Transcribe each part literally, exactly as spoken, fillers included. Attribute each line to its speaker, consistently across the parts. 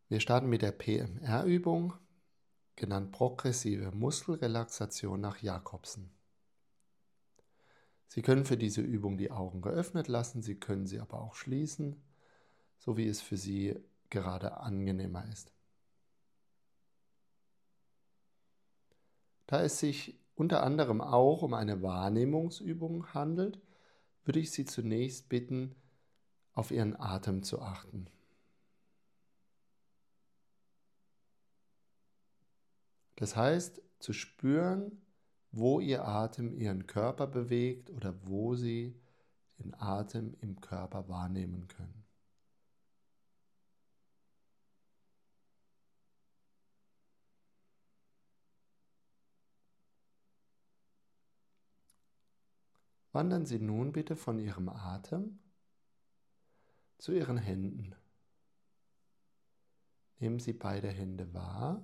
Speaker 1: Wir starten mit der P M R-Übung, genannt progressive Muskelrelaxation nach Jacobsen. Sie können für diese Übung die Augen geöffnet lassen, Sie können sie aber auch schließen, so wie es für Sie gerade angenehmer ist. Da es sich unter anderem auch um eine Wahrnehmungsübung handelt, würde ich Sie zunächst bitten, auf Ihren Atem zu achten. Das heißt, zu spüren, wo Ihr Atem Ihren Körper bewegt oder wo Sie den Atem im Körper wahrnehmen können. Wandern Sie nun bitte von Ihrem Atem zu Ihren Händen. Nehmen Sie beide Hände wahr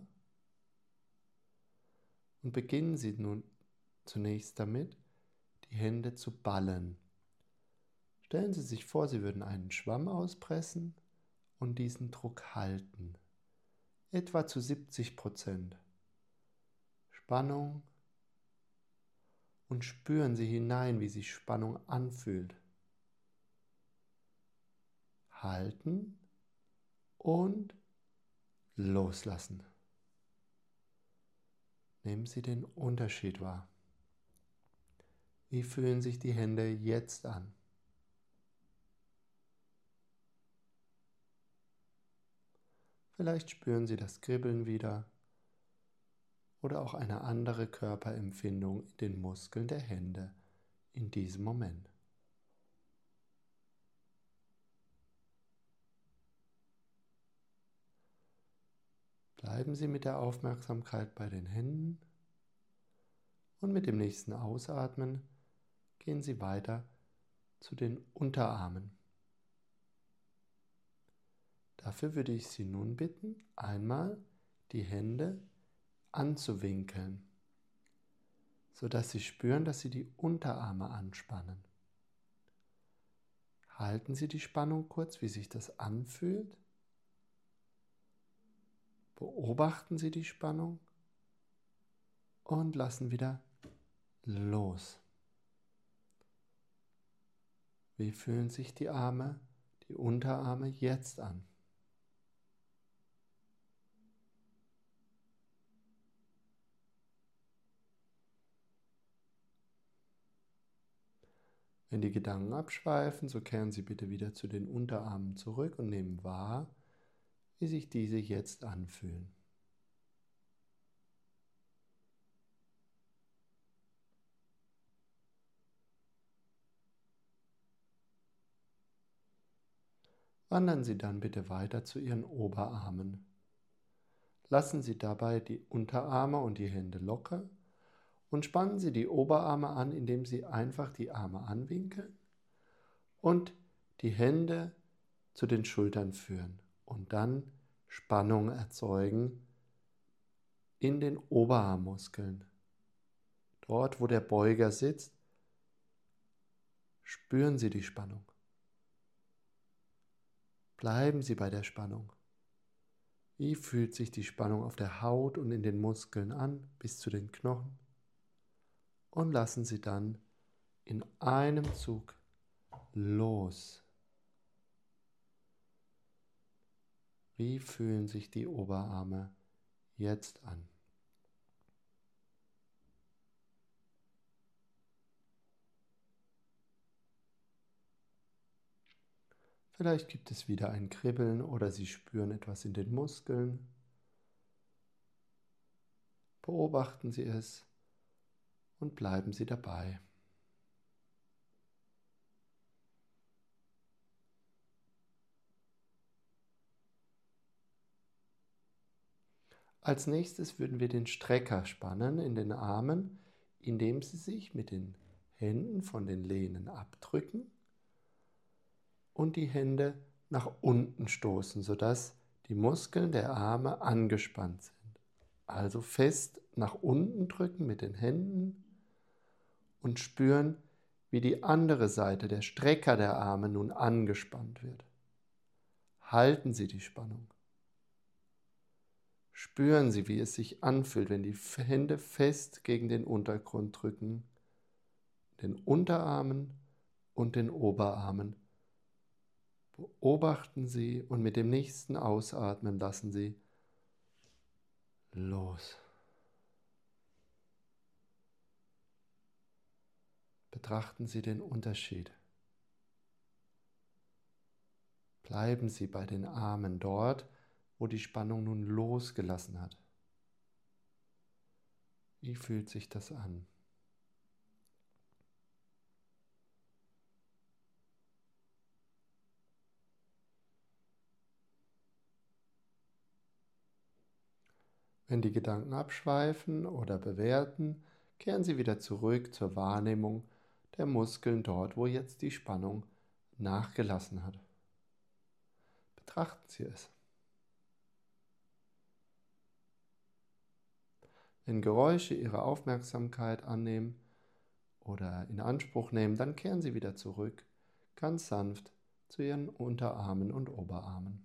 Speaker 1: und beginnen Sie nun zunächst damit, die Hände zu ballen. Stellen Sie sich vor, Sie würden einen Schwamm auspressen und diesen Druck halten. Etwa zu siebzig Prozent. Spannung. Und spüren Sie hinein, wie sich Spannung anfühlt. Halten und loslassen. Nehmen Sie den Unterschied wahr. Wie fühlen sich die Hände jetzt an? Vielleicht spüren Sie das Kribbeln wieder oder auch eine andere Körperempfindung in den Muskeln der Hände in diesem Moment. Bleiben Sie mit der Aufmerksamkeit bei den Händen und mit dem nächsten Ausatmen gehen Sie weiter zu den Unterarmen. Dafür würde ich Sie nun bitten, einmal die Hände anzuwinkeln, sodass Sie spüren, dass Sie die Unterarme anspannen. Halten Sie die Spannung kurz, wie sich das anfühlt. Beobachten Sie die Spannung und lassen wieder los. Wie fühlen sich die Arme, die Unterarme jetzt an? Wenn die Gedanken abschweifen, so kehren Sie bitte wieder zu den Unterarmen zurück und nehmen wahr, wie sich diese jetzt anfühlen. Wandern Sie dann bitte weiter zu Ihren Oberarmen. Lassen Sie dabei die Unterarme und die Hände locker und spannen Sie die Oberarme an, indem Sie einfach die Arme anwinkeln und die Hände zu den Schultern führen und dann Spannung erzeugen in den Oberarmmuskeln. Dort, wo der Beuger sitzt, spüren Sie die Spannung. Bleiben Sie bei der Spannung. Wie fühlt sich die Spannung auf der Haut und in den Muskeln an, bis zu den Knochen? Und lassen Sie dann in einem Zug los. Wie fühlen sich die Oberarme jetzt an? Vielleicht gibt es wieder ein Kribbeln oder Sie spüren etwas in den Muskeln. Beobachten Sie es und bleiben Sie dabei. Als nächstes würden wir den Strecker spannen in den Armen, indem Sie sich mit den Händen von den Lehnen abdrücken und die Hände nach unten stoßen, sodass die Muskeln der Arme angespannt sind. Also fest nach unten drücken mit den Händen und spüren, wie die andere Seite, der Strecker der Arme, nun angespannt wird. Halten Sie die Spannung. Spüren Sie, wie es sich anfühlt, wenn die Hände fest gegen den Untergrund drücken, den Unterarmen und den Oberarmen. Beobachten Sie und mit dem nächsten Ausatmen lassen Sie los. Betrachten Sie den Unterschied. Bleiben Sie bei den Armen dort, wo die Spannung nun losgelassen hat. Wie fühlt sich das an? Wenn die Gedanken abschweifen oder bewerten, kehren Sie wieder zurück zur Wahrnehmung der Muskeln dort, wo jetzt die Spannung nachgelassen hat. Betrachten Sie es. Wenn Geräusche Ihre Aufmerksamkeit annehmen oder in Anspruch nehmen, dann kehren Sie wieder zurück, ganz sanft zu Ihren Unterarmen und Oberarmen.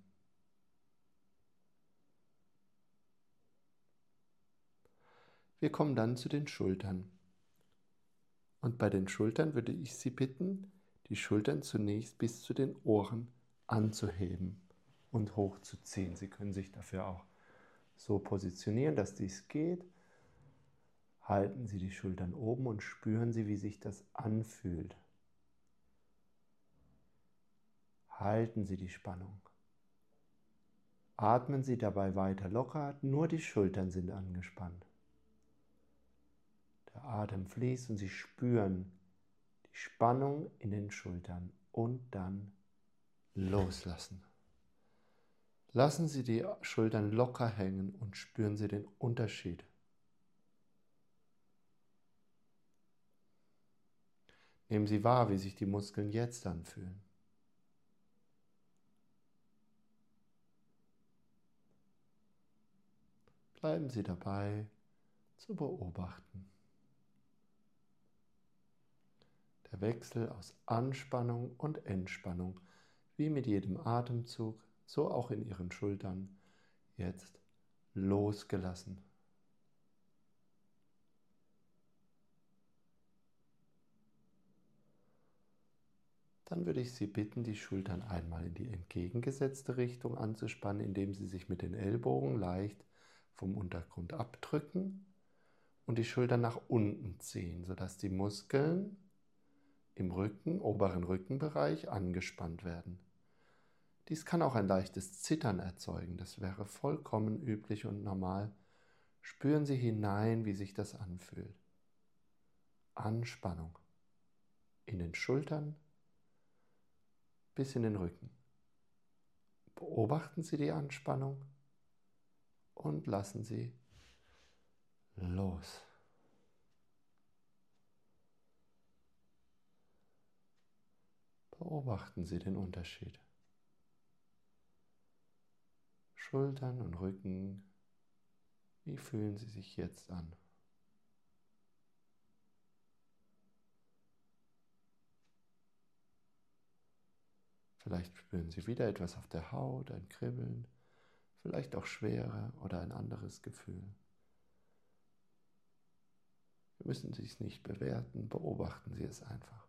Speaker 1: Wir kommen dann zu den Schultern. Und bei den Schultern würde ich Sie bitten, die Schultern zunächst bis zu den Ohren anzuheben und hochzuziehen. Sie können sich dafür auch so positionieren, dass dies geht. Halten Sie die Schultern oben und spüren Sie, wie sich das anfühlt. Halten Sie die Spannung. Atmen Sie dabei weiter locker, nur die Schultern sind angespannt. Der Atem fließt und Sie spüren die Spannung in den Schultern und dann loslassen. Lassen Sie die Schultern locker hängen und spüren Sie den Unterschied. Nehmen Sie wahr, wie sich die Muskeln jetzt anfühlen. Bleiben Sie dabei zu beobachten. Der Wechsel aus Anspannung und Entspannung, wie mit jedem Atemzug, so auch in Ihren Schultern, jetzt losgelassen. Dann würde ich Sie bitten, die Schultern einmal in die entgegengesetzte Richtung anzuspannen, indem Sie sich mit den Ellbogen leicht vom Untergrund abdrücken und die Schultern nach unten ziehen, sodass die Muskeln im Rücken, oberen Rückenbereich angespannt werden. Dies kann auch ein leichtes Zittern erzeugen, das wäre vollkommen üblich und normal. Spüren Sie hinein, wie sich das anfühlt. Anspannung in den Schultern bis in den Rücken. Beobachten Sie die Anspannung und lassen Sie los. Beobachten Sie den Unterschied. Schultern und Rücken, wie fühlen sie sich jetzt an? Vielleicht spüren Sie wieder etwas auf der Haut, ein Kribbeln, vielleicht auch Schwere oder ein anderes Gefühl. Wir müssen es nicht bewerten, beobachten Sie es einfach.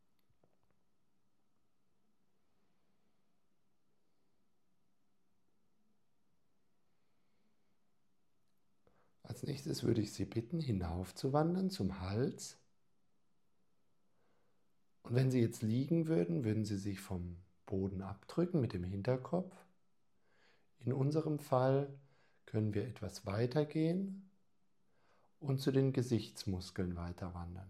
Speaker 1: Als nächstes würde ich Sie bitten, hinaufzuwandern zum Hals. Und wenn Sie jetzt liegen würden, würden Sie sich vom Boden abdrücken mit dem Hinterkopf. In unserem Fall können wir etwas weiter gehen und zu den Gesichtsmuskeln weiter wandern.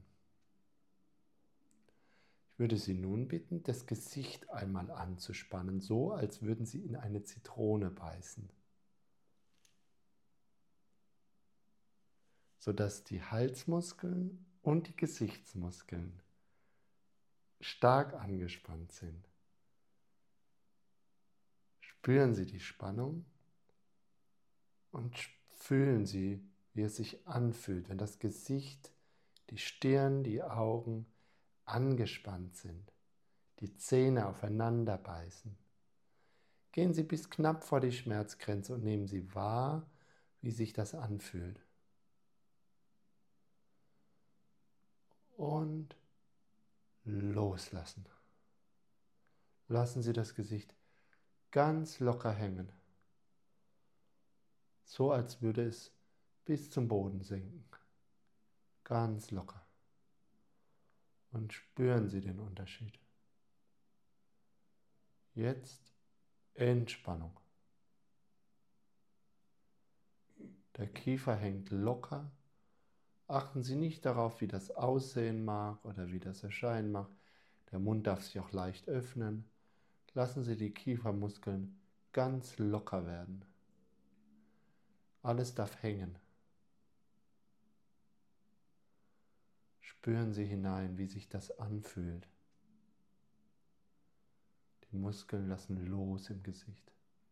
Speaker 1: Ich würde Sie nun bitten, das Gesicht einmal anzuspannen, so als würden Sie in eine Zitrone beißen, sodass die Halsmuskeln und die Gesichtsmuskeln stark angespannt sind. Spüren Sie die Spannung und fühlen Sie, wie es sich anfühlt, wenn das Gesicht, die Stirn, die Augen angespannt sind, die Zähne aufeinander beißen. Gehen Sie bis knapp vor die Schmerzgrenze und nehmen Sie wahr, wie sich das anfühlt. Und loslassen. Lassen Sie das Gesicht ganz locker hängen, so als würde es bis zum Boden sinken. Ganz locker. Und spüren Sie den Unterschied. Jetzt Entspannung. Der Kiefer hängt locker. Achten Sie nicht darauf, wie das aussehen mag oder wie das erscheinen mag. Der Mund darf sich auch leicht öffnen. Lassen Sie die Kiefermuskeln ganz locker werden. Alles darf hängen. Spüren Sie hinein, wie sich das anfühlt. Die Muskeln lassen los im Gesicht.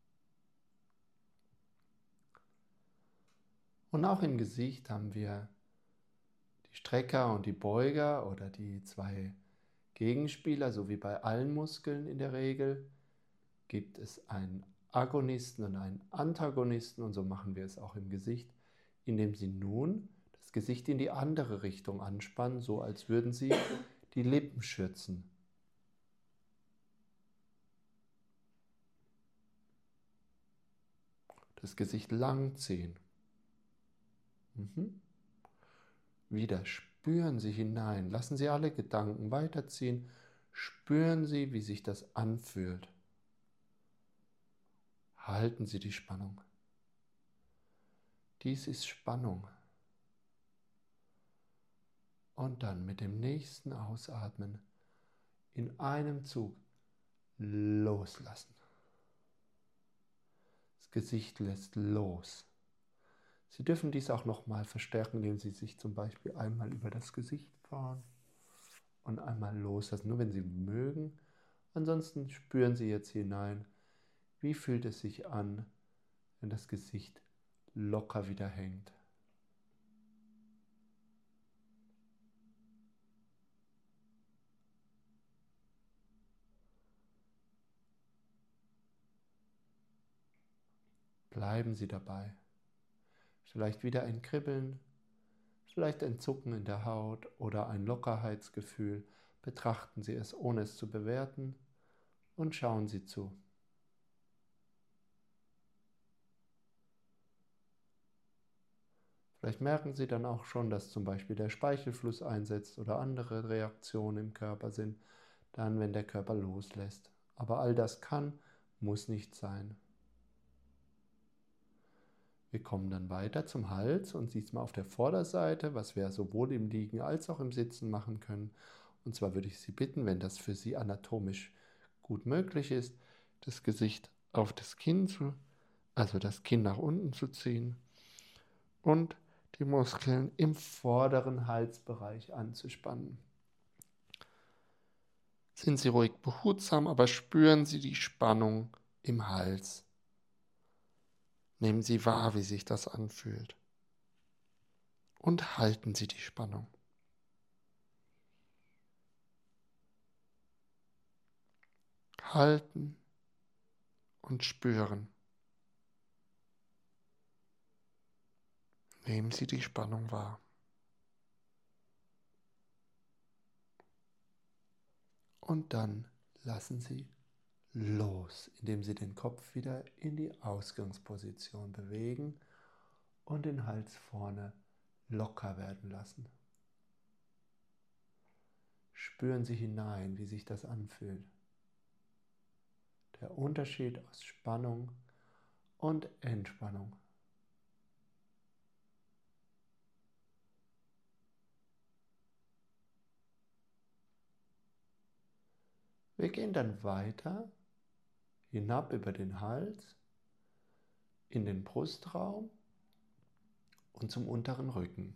Speaker 1: Und auch im Gesicht haben wir die Strecker und die Beuger oder die zwei Gegenspieler, so wie bei allen Muskeln in der Regel, gibt es einen Agonisten und einen Antagonisten und so machen wir es auch im Gesicht, indem Sie nun das Gesicht in die andere Richtung anspannen, so als würden Sie die Lippen schürzen. Das Gesicht lang ziehen. Mhm. Wieder spüren Sie hinein, lassen Sie alle Gedanken weiterziehen, spüren Sie, wie sich das anfühlt. Halten Sie die Spannung. Dies ist Spannung. Und dann mit dem nächsten Ausatmen in einem Zug loslassen. Das Gesicht lässt los. Sie dürfen dies auch nochmal verstärken, indem Sie sich zum Beispiel einmal über das Gesicht fahren und einmal loslassen, nur wenn Sie mögen. Ansonsten spüren Sie jetzt hinein, wie fühlt es sich an, wenn das Gesicht locker wieder hängt. Bleiben Sie dabei. Vielleicht wieder ein Kribbeln, vielleicht ein Zucken in der Haut oder ein Lockerheitsgefühl. Betrachten Sie es, ohne es zu bewerten, und schauen Sie zu. Vielleicht merken Sie dann auch schon, dass zum Beispiel der Speichelfluss einsetzt oder andere Reaktionen im Körper sind, dann wenn der Körper loslässt. Aber all das kann, muss nicht sein. Wir kommen dann weiter zum Hals und diesmal auf der Vorderseite, was wir sowohl im Liegen als auch im Sitzen machen können. Und zwar würde ich Sie bitten, wenn das für Sie anatomisch gut möglich ist, das Gesicht auf das Kinn zu, also das Kinn nach unten zu ziehen und die Muskeln im vorderen Halsbereich anzuspannen. Sind Sie ruhig behutsam, aber spüren Sie die Spannung im Hals. Nehmen Sie wahr, wie sich das anfühlt. Und halten Sie die Spannung. Halten und spüren. Nehmen Sie die Spannung wahr. Und dann lassen Sie los, indem Sie den Kopf wieder in die Ausgangsposition bewegen und den Hals vorne locker werden lassen. Spüren Sie hinein, wie sich das anfühlt. Der Unterschied aus Spannung und Entspannung. Wir gehen dann weiter, hinab über den Hals, in den Brustraum und zum unteren Rücken.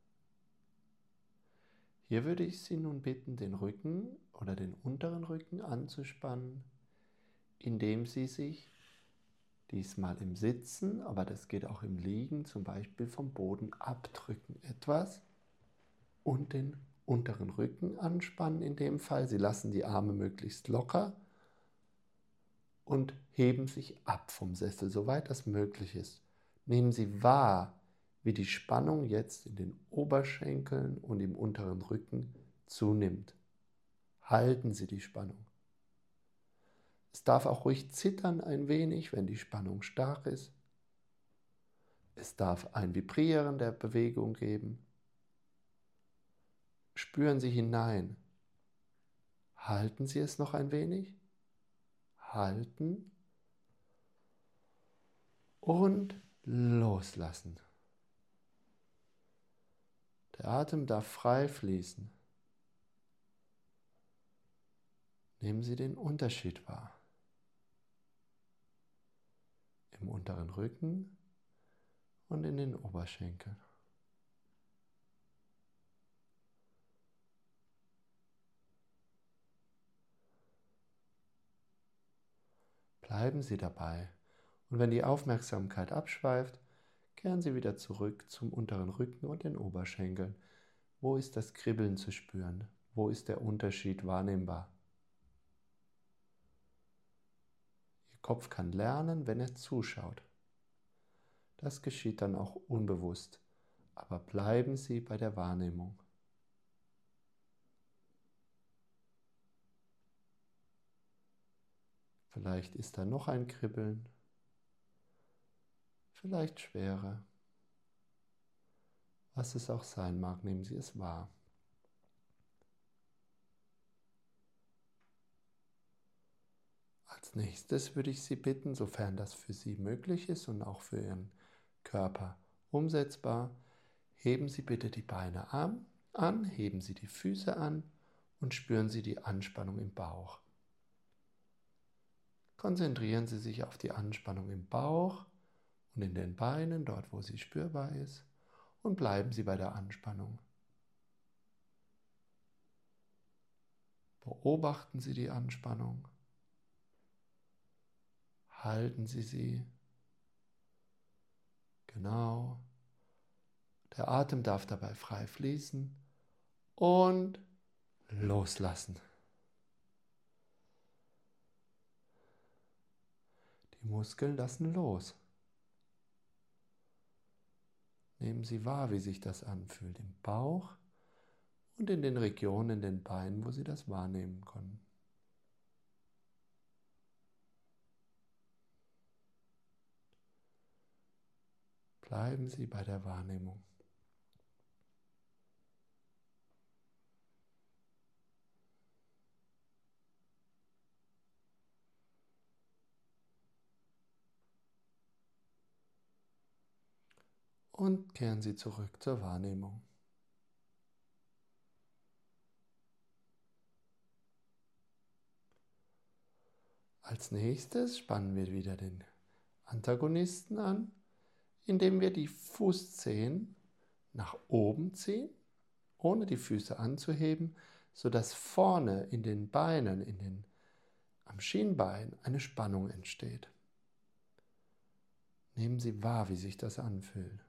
Speaker 1: Hier würde ich Sie nun bitten, den Rücken oder den unteren Rücken anzuspannen, indem Sie sich diesmal im Sitzen, aber das geht auch im Liegen, zum Beispiel vom Boden abdrücken etwas und den unteren Rücken anspannen in dem Fall. Sie lassen die Arme möglichst locker und heben sich ab vom Sessel, soweit das möglich ist. Nehmen Sie wahr, wie die Spannung jetzt in den Oberschenkeln und im unteren Rücken zunimmt. Halten Sie die Spannung. Es darf auch ruhig zittern ein wenig, wenn die Spannung stark ist. Es darf ein Vibrieren der Bewegung geben. Spüren Sie hinein. Halten Sie es noch ein wenig. Halten und loslassen. Der Atem darf frei fließen. Nehmen Sie den Unterschied wahr. Im unteren Rücken und in den Oberschenkeln. Bleiben Sie dabei und wenn die Aufmerksamkeit abschweift, kehren Sie wieder zurück zum unteren Rücken und den Oberschenkeln. Wo ist das Kribbeln zu spüren? Wo ist der Unterschied wahrnehmbar? Ihr Kopf kann lernen, wenn er zuschaut. Das geschieht dann auch unbewusst, aber bleiben Sie bei der Wahrnehmung. Vielleicht ist da noch ein Kribbeln, vielleicht Schwere. Was es auch sein mag, nehmen Sie es wahr. Als nächstes würde ich Sie bitten, sofern das für Sie möglich ist und auch für Ihren Körper umsetzbar, heben Sie bitte die Beine an, heben Sie die Füße an und spüren Sie die Anspannung im Bauch. Konzentrieren Sie sich auf die Anspannung im Bauch und in den Beinen, dort wo sie spürbar ist, und bleiben Sie bei der Anspannung. Beobachten Sie die Anspannung. Halten Sie sie. Genau. Der Atem darf dabei frei fließen und loslassen. Die Muskeln lassen los. Nehmen Sie wahr, wie sich das anfühlt im Bauch und in den Regionen in den Beinen, wo Sie das wahrnehmen können. Bleiben Sie bei der Wahrnehmung. Und kehren Sie zurück zur Wahrnehmung. Als nächstes spannen wir wieder den Antagonisten an, indem wir die Fußzehen nach oben ziehen, ohne die Füße anzuheben, sodass vorne in den Beinen, in den, am Schienbein eine Spannung entsteht. Nehmen Sie wahr, wie sich das anfühlt.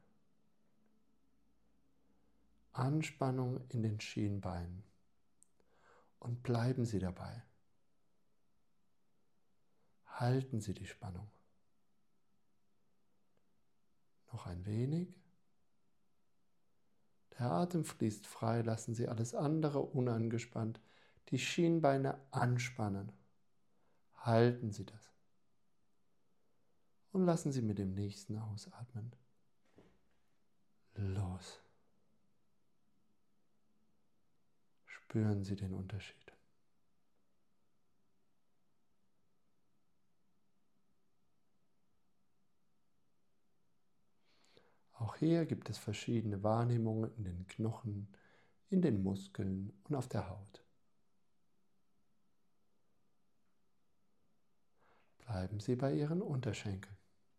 Speaker 1: Anspannung in den Schienbeinen und bleiben Sie dabei. Halten Sie die Spannung. Noch ein wenig. Der Atem fließt frei, lassen Sie alles andere unangespannt. Die Schienbeine anspannen. Halten Sie das. Und lassen Sie mit dem nächsten ausatmen. Los. Spüren Sie den Unterschied. Auch hier gibt es verschiedene Wahrnehmungen in den Knochen, in den Muskeln und auf der Haut. Bleiben Sie bei Ihren Unterschenkeln.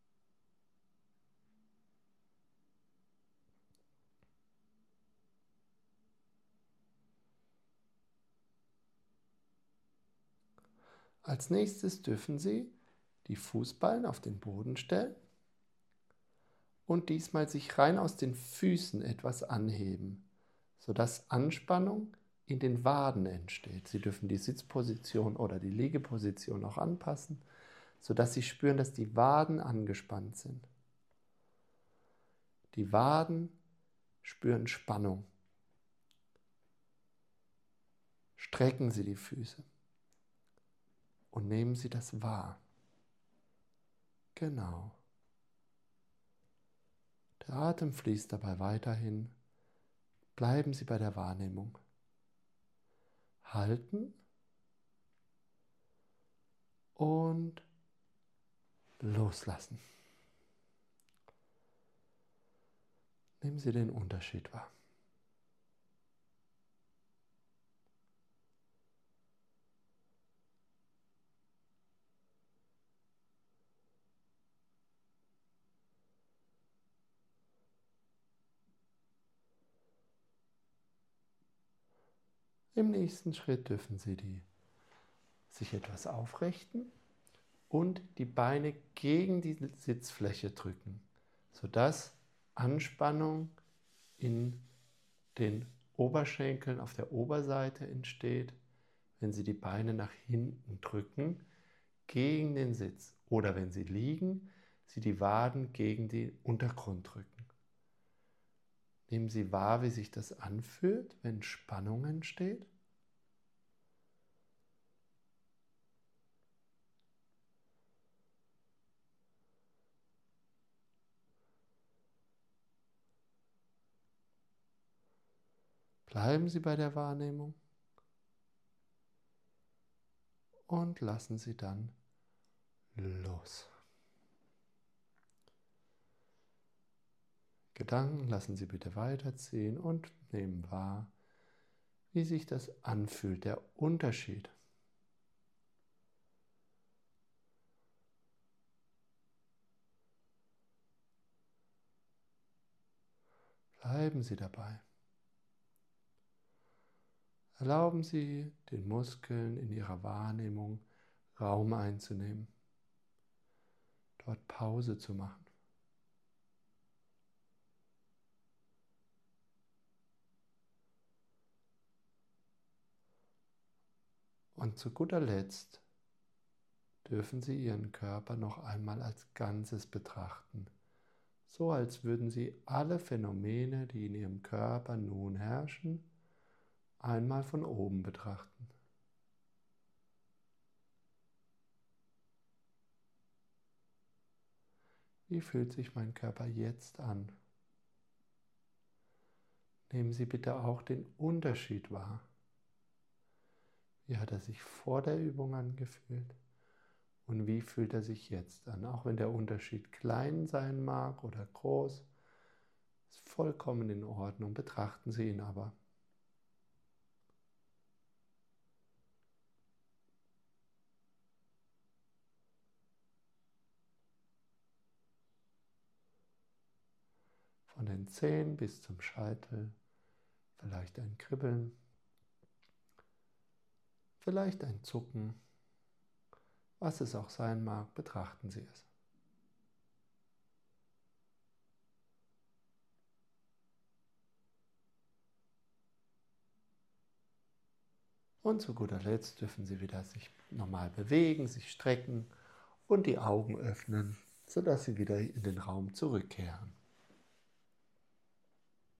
Speaker 1: Als nächstes dürfen Sie die Fußballen auf den Boden stellen und diesmal sich rein aus den Füßen etwas anheben, sodass Anspannung in den Waden entsteht. Sie dürfen die Sitzposition oder die Liegeposition auch anpassen, sodass Sie spüren, dass die Waden angespannt sind. Die Waden spüren Spannung. Strecken Sie die Füße und nehmen Sie das wahr. Genau. Der Atem fließt dabei weiterhin. Bleiben Sie bei der Wahrnehmung. Halten und loslassen. Nehmen Sie den Unterschied wahr. Im nächsten Schritt dürfen Sie die, sich etwas aufrichten und die Beine gegen die Sitzfläche drücken, sodass Anspannung in den Oberschenkeln auf der Oberseite entsteht, wenn Sie die Beine nach hinten drücken, gegen den Sitz. Oder wenn Sie liegen, Sie die Waden gegen den Untergrund drücken. Nehmen Sie wahr, wie sich das anfühlt, wenn Spannung entsteht. Bleiben Sie bei der Wahrnehmung und lassen Sie dann los. Gedanken lassen Sie bitte weiterziehen und nehmen wahr, wie sich das anfühlt, der Unterschied. Bleiben Sie dabei. Erlauben Sie den Muskeln in ihrer Wahrnehmung Raum einzunehmen, dort Pause zu machen. Und zu guter Letzt dürfen Sie Ihren Körper noch einmal als Ganzes betrachten, so als würden Sie alle Phänomene, die in Ihrem Körper nun herrschen, einmal von oben betrachten. Wie fühlt sich mein Körper jetzt an? Nehmen Sie bitte auch den Unterschied wahr. Wie hat er sich vor der Übung angefühlt? Und wie fühlt er sich jetzt an? Auch wenn der Unterschied klein sein mag oder groß, ist vollkommen in Ordnung. Betrachten Sie ihn aber. Von den Zehen bis zum Scheitel, vielleicht ein Kribbeln, vielleicht ein Zucken, was es auch sein mag, betrachten Sie es. Und zu guter Letzt dürfen Sie wieder sich normal bewegen, sich strecken und die Augen öffnen, sodass Sie wieder in den Raum zurückkehren.